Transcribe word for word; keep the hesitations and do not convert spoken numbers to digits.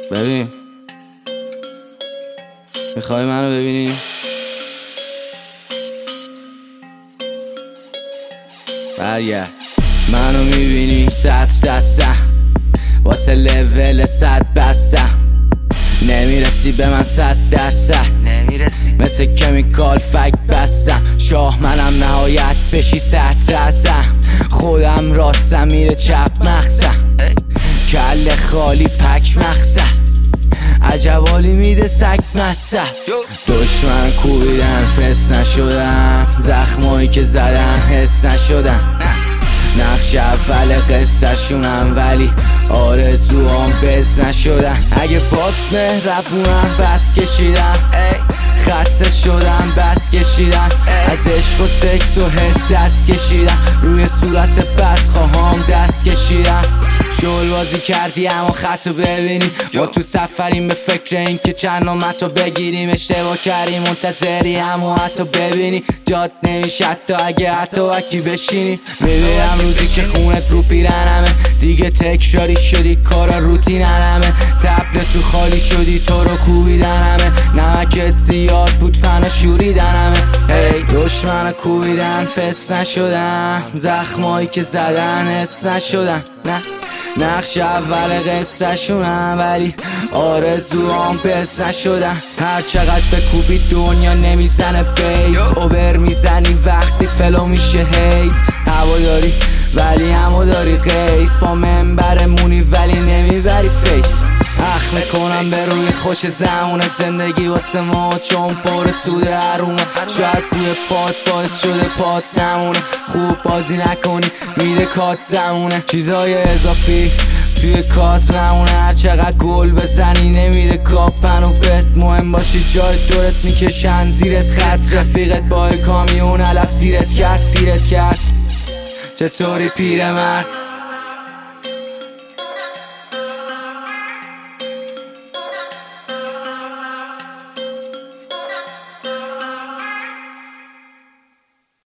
ببین میخوای منو ببینی؟ برگرد. منو میبینی سطر دستم واسه لول صد بستم، نمیرسی به من صد درصد، نمیرسی مثل کمیکال فک بستم. شاه منم نهایت بشی سطر ازم، خودم راستم میره چپ مخزم، کل خالی پک مخزم، عجبالی میده سگ مسته. دشمن کوبیدن فس نشدم، زخمایی که زدن حس نشدن، نقش اول قصه شونم ولی آرزوام بز نشدن. اگه پاک مهربونم بس کشیدم، خسته شدم بس کشیدم، از عشق و سکس و حس دست کشیدم، روی صورت بدخواهام دست کشیدم. شل بازی کردی اما خطو ببینی، ما تو سفریم به فکر این که چند نامتو بگیریم. اشتباه کردی منتظری اما حتی ببینی جاد نمیشه، حتی اگه حتی وکی بشینی. میبینم روزی که خونت رو پیرنمه، دیگه تکراری شدی کارا روتیننمه، تبل تو خالی شدی تو رو کوبیدنمه، نمکت زیاد بود فنا شوریدنمه. هی دشمن کوبیدن فس نشدم، زخمایی که زدن حس نشدن، نه نقش اول قصه شونم ولی آرزوام پس نشدن. هر چقدر بکوبی دنیا نمیزنه بیس، اوور میزنی وقتی فلو میشه هیز. هوا داری ولی همو داری قیس، با منبرمونی ولی نمیبری فیس. اخ میکنم به روی خوش زمونه، زندگی واسه ما چون پر سود حرومه، شاید بوی پات باعث شده پات نمونه، خوب بازی نکنی میده کات زمونه، چیزای اضافی توی کات نمونه، هر چقدر گل بزنی نمیده کاپن و بت مهم باشی جای دورت میکشن زیرت خط، رفیقت با کامیون علف زیرت کرد دیرت کرد. چطوری پیرمرد؟